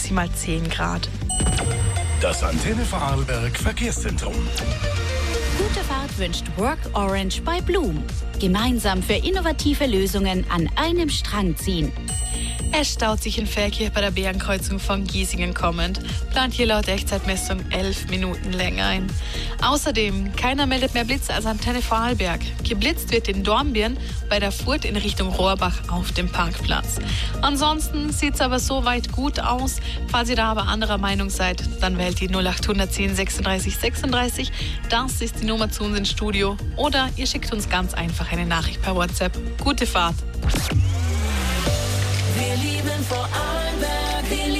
maximal 10 Grad. Das Antenne Vorarlberg Verkehrszentrum. Gute Fahrt wünscht Work Orange bei Blum. Gemeinsam für innovative Lösungen an einem Strang ziehen. Es staut sich in Verkehr bei der Bärenkreuzung von Giesingen kommend. Plant hier laut Echtzeitmessung 11 Minuten länger ein. Außerdem, keiner meldet mehr Blitze als Antenne Vorarlberg. Geblitzt wird in Dornbirn bei der Furt in Richtung Rohrbach auf dem Parkplatz. Ansonsten sieht es aber soweit gut aus. Falls ihr da aber anderer Meinung seid, dann wählt die 0810 36 36. Das ist die Nummer zu uns ins Studio. Oder ihr schickt uns ganz einfach eine Nachricht per WhatsApp. Gute Fahrt! Wir lieben Vorarlberg.